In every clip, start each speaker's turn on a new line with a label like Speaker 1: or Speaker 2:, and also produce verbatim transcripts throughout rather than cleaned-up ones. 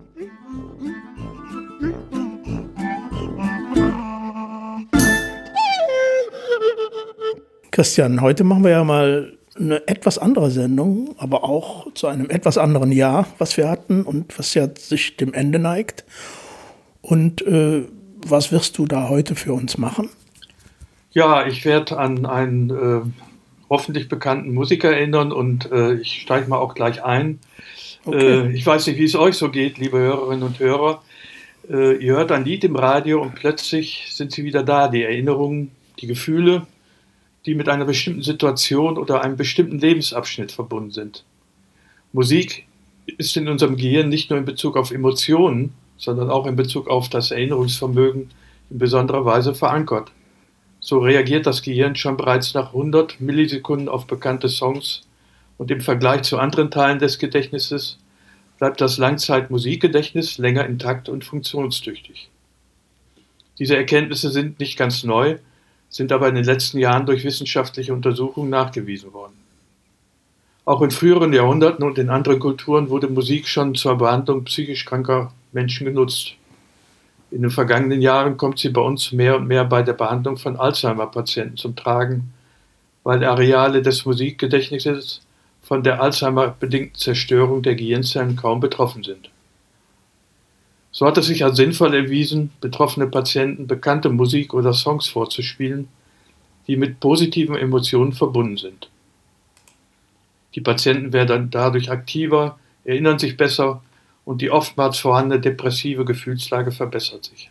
Speaker 1: Christian, heute machen wir ja mal eine etwas andere Sendung, aber auch zu einem etwas anderen Jahr, was wir hatten und was ja sich dem Ende neigt. Und äh, was wirst du da heute für uns machen?
Speaker 2: Ja, ich werde an einen äh, hoffentlich bekannten Musiker erinnern und äh, ich steige mal auch gleich ein.
Speaker 1: Okay.
Speaker 2: Äh, ich weiß nicht, wie es euch so geht, liebe Hörerinnen und Hörer. Äh, ihr hört ein Lied im Radio und plötzlich sind sie wieder da, die Erinnerungen, die Gefühle, die mit einer bestimmten Situation oder einem bestimmten Lebensabschnitt verbunden sind. Musik ist in unserem Gehirn nicht nur in Bezug auf Emotionen, sondern auch in Bezug auf das Erinnerungsvermögen in besonderer Weise verankert. So reagiert das Gehirn schon bereits nach hundert Millisekunden auf bekannte Songs und im Vergleich zu anderen Teilen des Gedächtnisses bleibt das Langzeitmusikgedächtnis länger intakt und funktionstüchtig. Diese Erkenntnisse sind nicht ganz neu, sind aber in den letzten Jahren durch wissenschaftliche Untersuchungen nachgewiesen worden. Auch in früheren Jahrhunderten und in anderen Kulturen wurde Musik schon zur Behandlung psychisch kranker Menschen genutzt. In den vergangenen Jahren kommt sie bei uns mehr und mehr bei der Behandlung von Alzheimer-Patienten zum Tragen, weil Areale des Musikgedächtnisses von der Alzheimer-bedingten Zerstörung der Gehirnzellen kaum betroffen sind. So hat es sich als sinnvoll erwiesen, betroffene Patienten bekannte Musik oder Songs vorzuspielen, die mit positiven Emotionen verbunden sind. Die Patienten werden dadurch aktiver, erinnern sich besser und die oftmals vorhandene depressive Gefühlslage verbessert sich.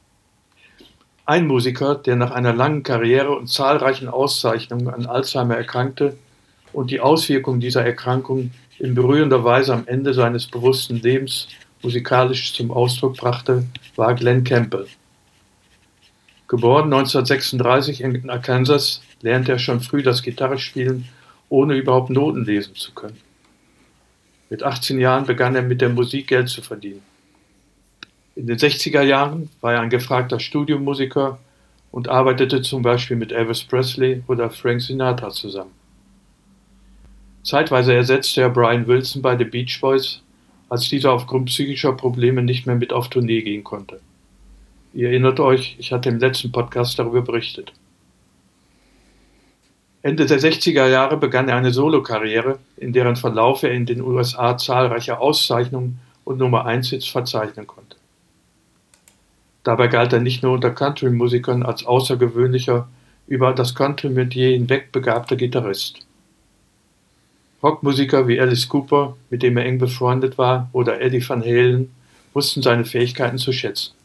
Speaker 2: Ein Musiker, der nach einer langen Karriere und zahlreichen Auszeichnungen an Alzheimer erkrankte und die Auswirkungen dieser Erkrankung in berührender Weise am Ende seines bewussten Lebens musikalisch zum Ausdruck brachte, war Glen Campbell. Geboren neunzehnhundertsechsunddreißig in Arkansas, lernte er schon früh das Gitarrespielen, ohne überhaupt Noten lesen zu können. Mit achtzehn Jahren begann er mit der Musik Geld zu verdienen. In den sechziger Jahren war er ein gefragter Studiomusiker und arbeitete zum Beispiel mit Elvis Presley oder Frank Sinatra zusammen. Zeitweise ersetzte er Brian Wilson bei The Beach Boys, als dieser aufgrund psychischer Probleme nicht mehr mit auf Tournee gehen konnte. Ihr erinnert euch, ich hatte im letzten Podcast darüber berichtet. Ende der sechziger Jahre begann er eine Solokarriere, in deren Verlauf er in den U S A zahlreiche Auszeichnungen und Nummer eins Hits verzeichnen konnte. Dabei galt er nicht nur unter Country-Musikern als außergewöhnlicher, über das Country-Metier hinweg begabter Gitarrist. Rockmusiker wie Alice Cooper, mit dem er eng befreundet war, oder Eddie Van Halen wussten seine Fähigkeiten zu schätzen.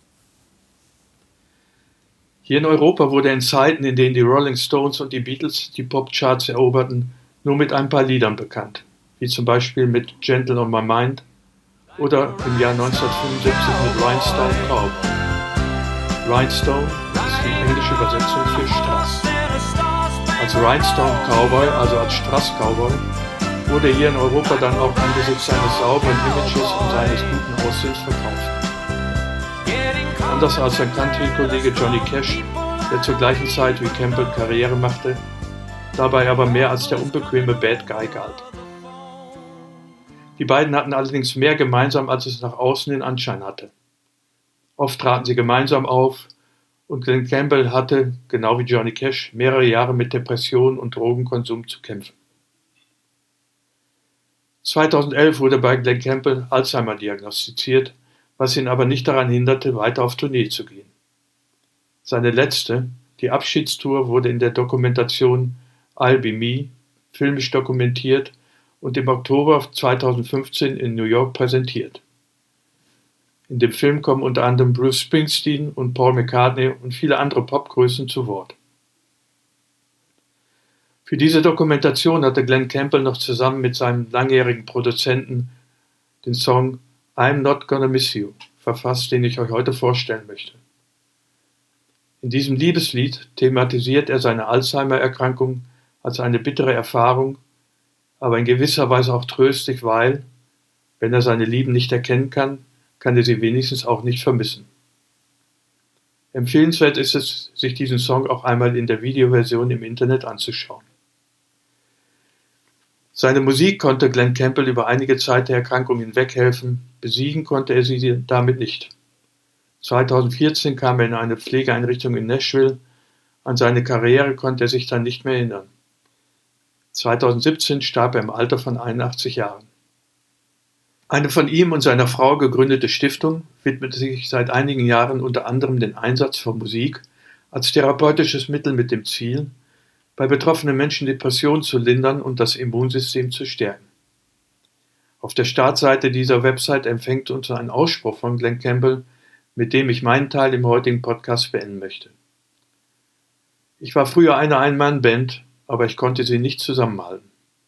Speaker 2: Hier in Europa wurde er in Zeiten, in denen die Rolling Stones und die Beatles die Popcharts eroberten, nur mit ein paar Liedern bekannt, wie zum Beispiel mit Gentle on My Mind oder im Jahr neunzehnhundertfünfundsiebzig mit Rhinestone Cowboy. Rhinestone ist die englische Übersetzung für Strass. Als Rhinestone Cowboy, also als Strass-Cowboy, wurde er hier in Europa dann auch angesichts seines sauberen Images und seines guten Aussehens verkauft. Anders als sein Country-Kollege Johnny Cash, der zur gleichen Zeit wie Campbell Karriere machte, dabei aber mehr als der unbequeme Bad Guy galt. Die beiden hatten allerdings mehr gemeinsam, als es nach außen den Anschein hatte. Oft traten sie gemeinsam auf und Glen Campbell hatte, genau wie Johnny Cash, mehrere Jahre mit Depressionen und Drogenkonsum zu kämpfen. zweitausendelf wurde bei Glen Campbell Alzheimer diagnostiziert, was ihn aber nicht daran hinderte, weiter auf Tournee zu gehen. Seine letzte, die Abschiedstour, wurde in der Dokumentation I'll Be Me filmisch dokumentiert und im Oktober zweitausendfünfzehn in New York präsentiert. In dem Film kommen unter anderem Bruce Springsteen und Paul McCartney und viele andere Popgrößen zu Wort. Für diese Dokumentation hatte Glen Campbell noch zusammen mit seinem langjährigen Produzenten den Song I'm Not Gonna Miss You verfasst, den ich euch heute vorstellen möchte. In diesem Liebeslied thematisiert er seine Alzheimer-Erkrankung als eine bittere Erfahrung, aber in gewisser Weise auch tröstlich, weil, wenn er seine Lieben nicht erkennen kann, kann er sie wenigstens auch nicht vermissen. Empfehlenswert ist es, sich diesen Song auch einmal in der Videoversion im Internet anzuschauen. Seine Musik konnte Glen Campbell über einige Zeit der Erkrankung hinweg helfen, Besiegen konnte er sie damit nicht. zweitausendvierzehn kam er in eine Pflegeeinrichtung in Nashville. An seine Karriere konnte er sich dann nicht mehr erinnern. zweitausendsiebzehn starb er im Alter von einundachtzig Jahren. Eine von ihm und seiner Frau gegründete Stiftung widmet sich seit einigen Jahren unter anderem dem Einsatz von Musik als therapeutisches Mittel mit dem Ziel, bei betroffenen Menschen Depressionen zu lindern und das Immunsystem zu stärken. Auf der Startseite dieser Website empfängt uns ein Ausspruch von Glen Campbell, mit dem ich meinen Teil im heutigen Podcast beenden möchte. Ich war früher eine Ein-Mann-Band, aber ich konnte sie nicht zusammenhalten.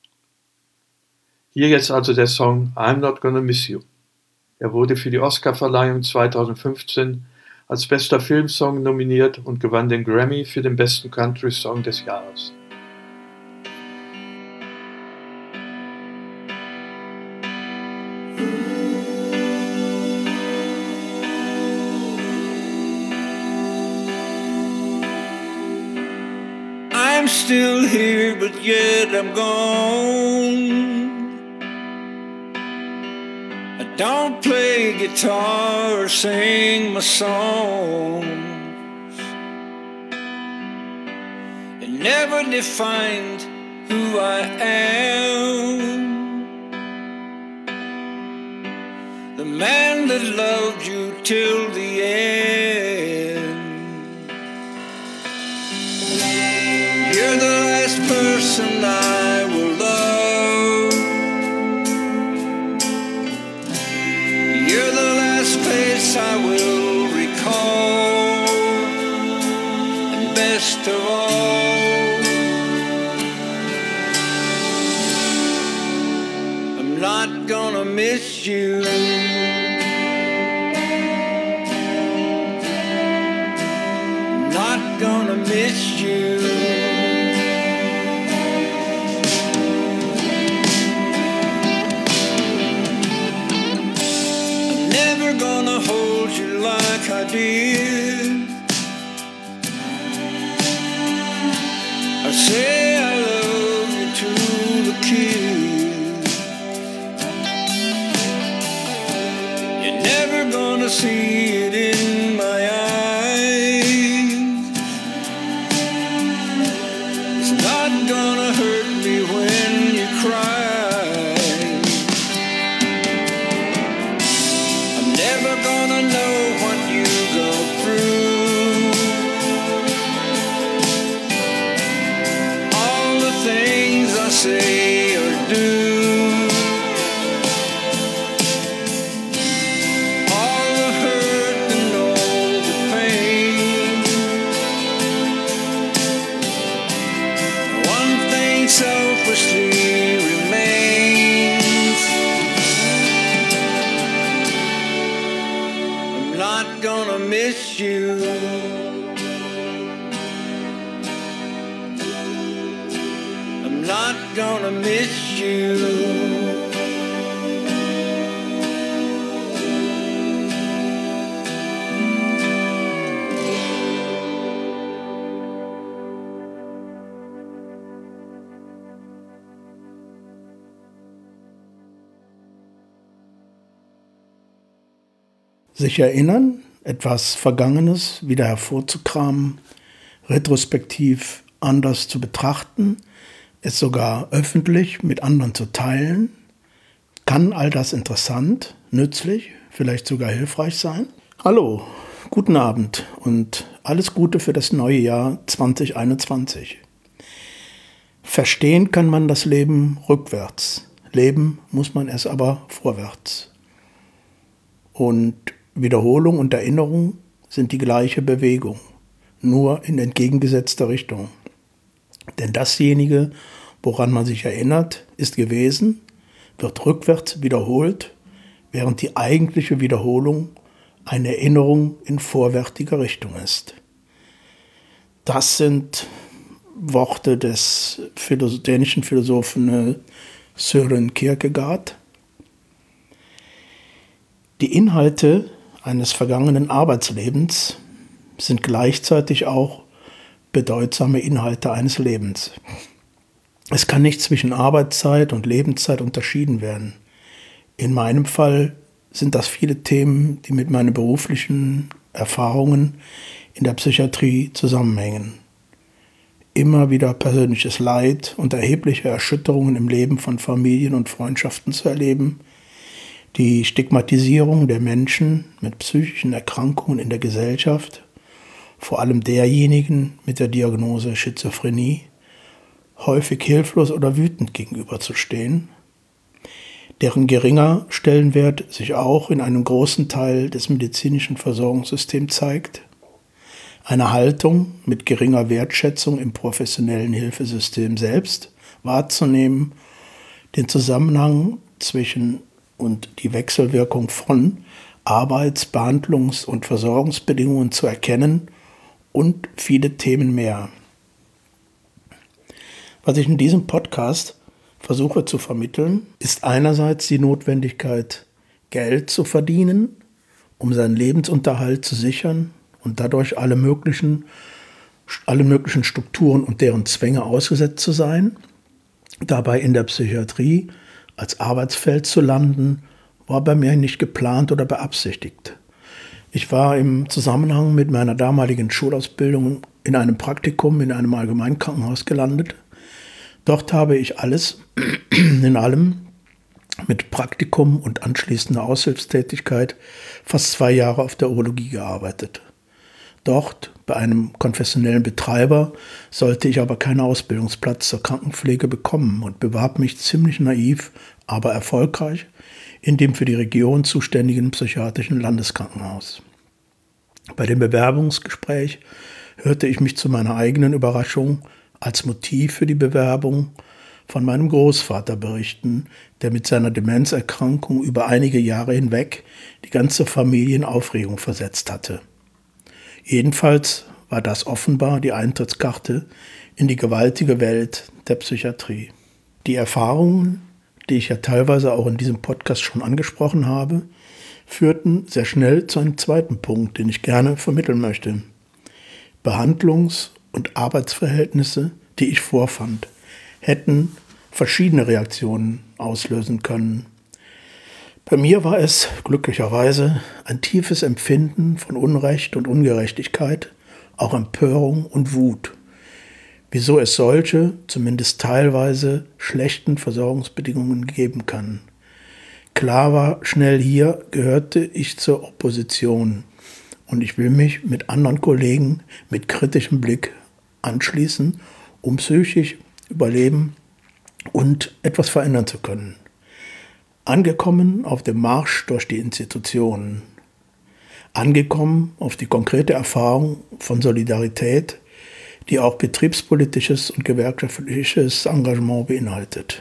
Speaker 2: Hier jetzt also der Song I'm Not Gonna Miss You. Er wurde für die Oscarverleihung zweitausendfünfzehn als bester Filmsong nominiert und gewann den Grammy für den besten Country-Song des Jahres.
Speaker 3: I'm still here, but yet I'm gone. I don't play guitar or sing my songs. It never defined who I am. The man that loved you till the end. You're the last person I will love. You're the last face I will recall. And best of all, I'm not gonna miss you. I'm not gonna miss you. Gonna hold you like I did. I say I love you to the kiss. You're never gonna see it in my eyes. It's not gonna hurt me when you cry. Never gonna know what you go through. All the things I say or do. All the hurt and all the pain. One thing selfishly remains. Not gonna miss you. I'm not gonna miss you.
Speaker 1: Sich erinnern, etwas Vergangenes wieder hervorzukramen, retrospektiv anders zu betrachten, es sogar öffentlich mit anderen zu teilen, kann all das interessant, nützlich, vielleicht sogar hilfreich sein? Hallo, guten Abend und alles Gute für das neue Jahr zwanzig einundzwanzig. Verstehen kann man das Leben rückwärts, leben muss man es aber vorwärts. Und Wiederholung und Erinnerung sind die gleiche Bewegung, nur in entgegengesetzter Richtung. Denn dasjenige, woran man sich erinnert, ist gewesen, wird rückwärts wiederholt, während die eigentliche Wiederholung eine Erinnerung in vorwärtiger Richtung ist. Das sind Worte des dänischen Philosophen Søren Kierkegaard. Die Inhalte eines vergangenen Arbeitslebens sind gleichzeitig auch bedeutsame Inhalte eines Lebens. Es kann nicht zwischen Arbeitszeit und Lebenszeit unterschieden werden. In meinem Fall sind das viele Themen, die mit meinen beruflichen Erfahrungen in der Psychiatrie zusammenhängen. Immer wieder persönliches Leid und erhebliche Erschütterungen im Leben von Familien und Freundschaften zu erleben, die Stigmatisierung der Menschen mit psychischen Erkrankungen in der Gesellschaft, vor allem derjenigen mit der Diagnose Schizophrenie, häufig hilflos oder wütend gegenüberzustehen, deren geringer Stellenwert sich auch in einem großen Teil des medizinischen Versorgungssystems zeigt, eine Haltung mit geringer Wertschätzung im professionellen Hilfesystem selbst wahrzunehmen, den Zusammenhang zwischen und die Wechselwirkung von Arbeits-, Behandlungs- und Versorgungsbedingungen zu erkennen und viele Themen mehr. Was ich in diesem Podcast versuche zu vermitteln, ist einerseits die Notwendigkeit, Geld zu verdienen, um seinen Lebensunterhalt zu sichern und dadurch alle möglichen, alle möglichen Strukturen und deren Zwänge ausgesetzt zu sein. Dabei in der Psychiatrie als Arbeitsfeld zu landen, war bei mir nicht geplant oder beabsichtigt. Ich war im Zusammenhang mit meiner damaligen Schulausbildung in einem Praktikum in einem Allgemeinkrankenhaus gelandet. Dort habe ich alles in allem mit Praktikum und anschließender Aushilfstätigkeit fast zwei Jahre auf der Urologie gearbeitet. Dort, bei einem konfessionellen Betreiber, sollte ich aber keinen Ausbildungsplatz zur Krankenpflege bekommen und bewarb mich ziemlich naiv, aber erfolgreich in dem für die Region zuständigen psychiatrischen Landeskrankenhaus. Bei dem Bewerbungsgespräch hörte ich mich zu meiner eigenen Überraschung als Motiv für die Bewerbung von meinem Großvater berichten, der mit seiner Demenzerkrankung über einige Jahre hinweg die ganze Familie in Aufregung versetzt hatte. Jedenfalls war das offenbar die Eintrittskarte in die gewaltige Welt der Psychiatrie. Die Erfahrungen, die ich ja teilweise auch in diesem Podcast schon angesprochen habe, führten sehr schnell zu einem zweiten Punkt, den ich gerne vermitteln möchte. Behandlungs- und Arbeitsverhältnisse, die ich vorfand, hätten verschiedene Reaktionen auslösen können. Bei mir war es glücklicherweise ein tiefes Empfinden von Unrecht und Ungerechtigkeit, auch Empörung und Wut. Wieso es solche, zumindest teilweise, schlechten Versorgungsbedingungen geben kann. Klar war schnell, hier gehörte ich zur Opposition und ich will mich mit anderen Kollegen mit kritischem Blick anschließen, um psychisch überleben und etwas verändern zu können. Angekommen auf dem Marsch durch die Institutionen, angekommen auf die konkrete Erfahrung von Solidarität, die auch betriebspolitisches und gewerkschaftliches Engagement beinhaltet.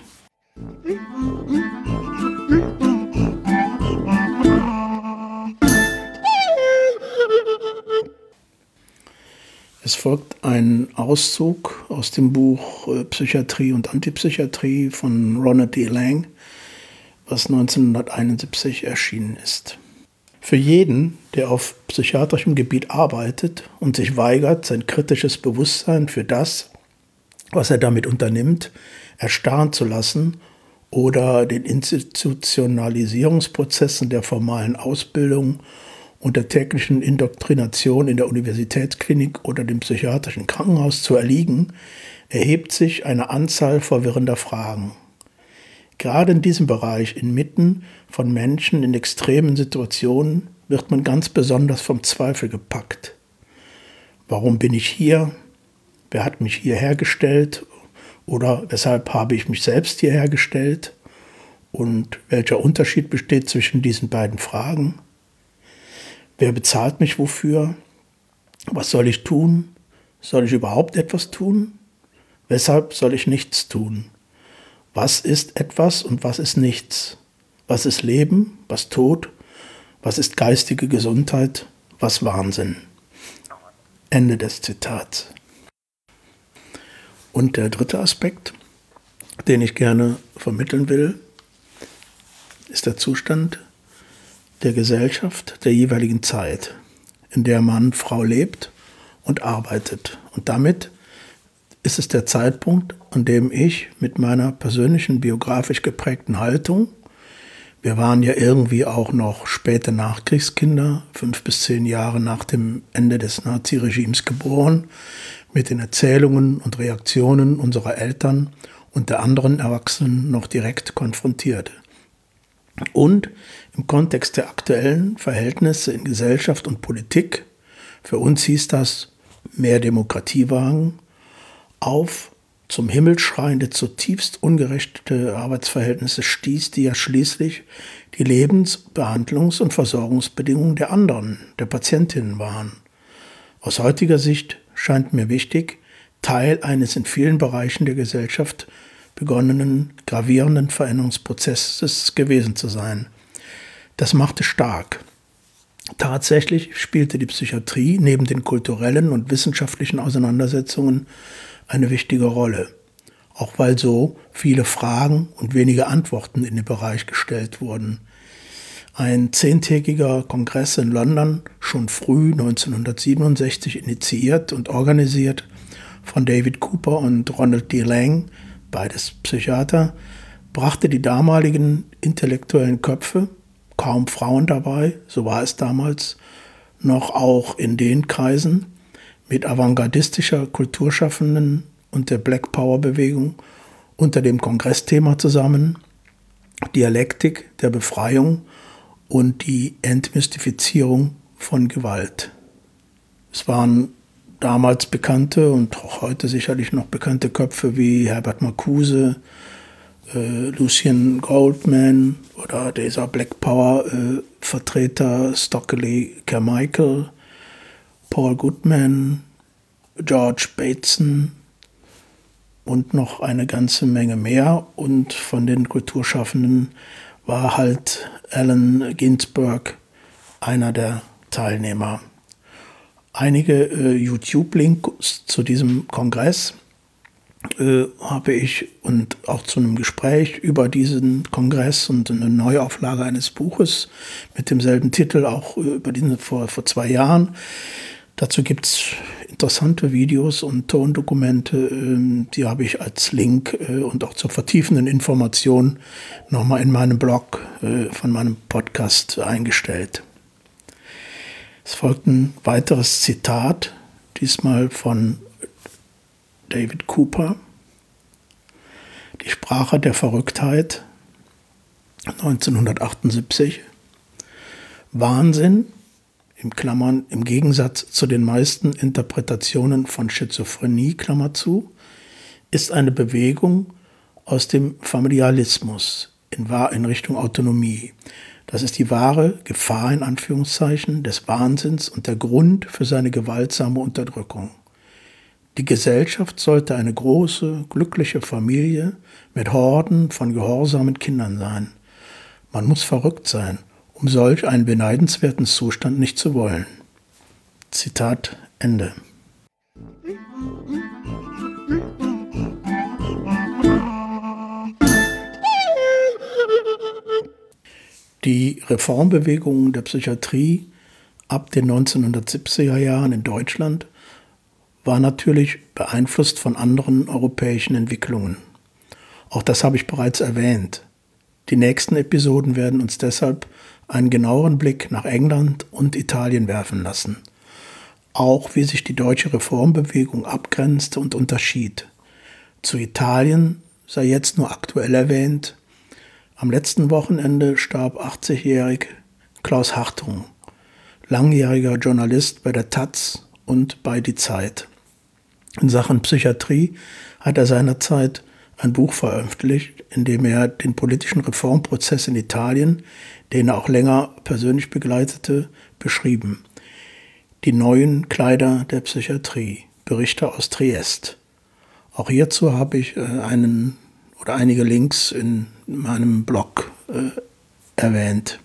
Speaker 1: Es folgt ein Auszug aus dem Buch Psychiatrie und Antipsychiatrie von Ronald D. Lang, was neunzehnhunderteinundsiebzig erschienen ist. Für jeden, der auf psychiatrischem Gebiet arbeitet und sich weigert, sein kritisches Bewusstsein für das, was er damit unternimmt, erstarren zu lassen oder den Institutionalisierungsprozessen der formalen Ausbildung und der täglichen Indoktrination in der Universitätsklinik oder dem psychiatrischen Krankenhaus zu erliegen, erhebt sich eine Anzahl verwirrender Fragen. Gerade in diesem Bereich, inmitten von Menschen in extremen Situationen, wird man ganz besonders vom Zweifel gepackt. Warum bin ich hier? Wer hat mich hierher gestellt? Oder weshalb habe ich mich selbst hierher gestellt? Und welcher Unterschied besteht zwischen diesen beiden Fragen? Wer bezahlt mich wofür? Was soll ich tun? Soll ich überhaupt etwas tun? Weshalb soll ich nichts tun? Was ist etwas und was ist nichts? Was ist Leben? Was Tod? Was ist geistige Gesundheit? Was Wahnsinn? Ende des Zitats. Und der dritte Aspekt, den ich gerne vermitteln will, ist der Zustand der Gesellschaft der jeweiligen Zeit, in der Mann, Frau lebt und arbeitet. Und damit ist es der Zeitpunkt, an dem ich mit meiner persönlichen biografisch geprägten Haltung, Wir waren ja irgendwie auch noch späte Nachkriegskinder, fünf bis zehn Jahre nach dem Ende des Naziregimes geboren, mit den Erzählungen und Reaktionen unserer Eltern und der anderen Erwachsenen noch direkt konfrontiert. Und im Kontext der aktuellen Verhältnisse in Gesellschaft und Politik, für uns hieß das mehr Demokratie wagen, auf zum Himmel schreiende, zutiefst ungerechte Arbeitsverhältnisse stieß, die ja schließlich die Lebens-, Behandlungs- und Versorgungsbedingungen der anderen, der Patientinnen waren. Aus heutiger Sicht scheint mir wichtig, Teil eines in vielen Bereichen der Gesellschaft begonnenen, gravierenden Veränderungsprozesses gewesen zu sein. Das machte stark. Tatsächlich spielte die Psychiatrie neben den kulturellen und wissenschaftlichen Auseinandersetzungen eine wichtige Rolle, auch weil so viele Fragen und wenige Antworten in den Bereich gestellt wurden. Ein zehntägiger Kongress in London, schon früh neunzehnhundertsiebenundsechzig initiiert und organisiert von David Cooper und Ronald D. Lang, beides Psychiater, brachte die damaligen intellektuellen Köpfe, kaum Frauen dabei, so war es damals, noch auch in den Kreisen, mit avantgardistischer Kulturschaffenden und der Black Power Bewegung unter dem Kongressthema zusammen, Dialektik der Befreiung und die Entmystifizierung von Gewalt. Es waren damals bekannte und auch heute sicherlich noch bekannte Köpfe wie Herbert Marcuse, äh, Lucien Goldman oder dieser Black Power äh, Vertreter Stockley Carmichael, Paul Goodman, George Bateson und noch eine ganze Menge mehr. Und von den Kulturschaffenden war halt Allen Ginsberg einer der Teilnehmer. Einige äh, YouTube-Links zu diesem Kongress äh, habe ich und auch zu einem Gespräch über diesen Kongress und eine Neuauflage eines Buches mit demselben Titel, auch über diesen vor, vor zwei Jahren. Dazu gibt es interessante Videos und Tondokumente, die habe ich als Link und auch zur vertiefenden Information nochmal in meinem Blog von meinem Podcast eingestellt. Es folgt ein weiteres Zitat, diesmal von David Cooper. Die Sprache der Verrücktheit, neunzehnhundertachtundsiebzig. Wahnsinn, in Klammern, im Gegensatz zu den meisten Interpretationen von Schizophrenie, Klammer zu, ist eine Bewegung aus dem Familialismus in, in Richtung Autonomie. Das ist die wahre Gefahr, in Anführungszeichen, des Wahnsinns und der Grund für seine gewaltsame Unterdrückung. Die Gesellschaft sollte eine große, glückliche Familie mit Horden von gehorsamen Kindern sein. Man muss verrückt sein, um solch einen beneidenswerten Zustand nicht zu wollen. Zitat Ende. Die Reformbewegungen der Psychiatrie ab den neunzehnhundertsiebziger Jahren in Deutschland war natürlich beeinflusst von anderen europäischen Entwicklungen. Auch das habe ich bereits erwähnt. Die nächsten Episoden werden uns deshalb einen genaueren Blick nach England und Italien werfen lassen. Auch wie sich die deutsche Reformbewegung abgrenzte und unterschied. Zu Italien sei jetzt nur aktuell erwähnt: Am letzten Wochenende starb achtzigjährig Klaus Hartung, langjähriger Journalist bei der Taz und bei Die Zeit. In Sachen Psychiatrie hat er seinerzeit ein Buch veröffentlicht, in dem er den politischen Reformprozess in Italien, den er auch länger persönlich begleitete, beschrieben. Die neuen Kleider der Psychiatrie, Berichte aus Triest. Auch hierzu habe ich einen oder einige Links in meinem Blog äh, erwähnt.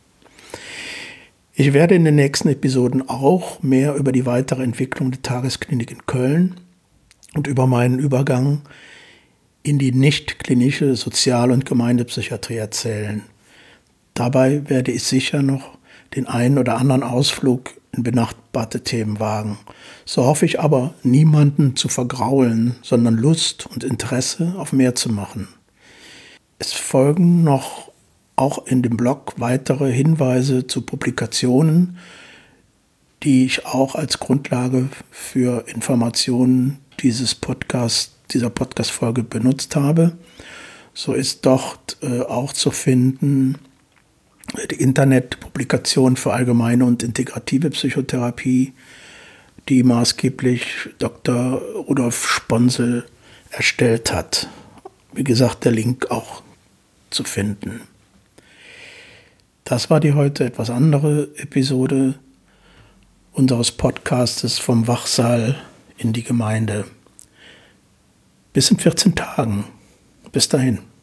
Speaker 1: Ich werde in den nächsten Episoden auch mehr über die weitere Entwicklung der Tagesklinik in Köln und über meinen Übergang in die nicht-klinische Sozial- und Gemeindepsychiatrie erzählen. Dabei werde ich sicher noch den einen oder anderen Ausflug in benachbarte Themen wagen. So hoffe ich aber, niemanden zu vergraulen, sondern Lust und Interesse auf mehr zu machen. Es folgen noch auch in dem Blog weitere Hinweise zu Publikationen, die ich auch als Grundlage für Informationen dieses Podcast, dieser Podcast-Folge benutzt habe. So ist dort äh, auch zu finden die Internetpublikation für allgemeine und integrative Psychotherapie, die maßgeblich Doktor Rudolf Sponsel erstellt hat. Wie gesagt, der Link auch zu finden. Das war die heute etwas andere Episode unseres Podcastes vom Wachsaal in die Gemeinde. Bis in vierzehn Tagen. Bis dahin.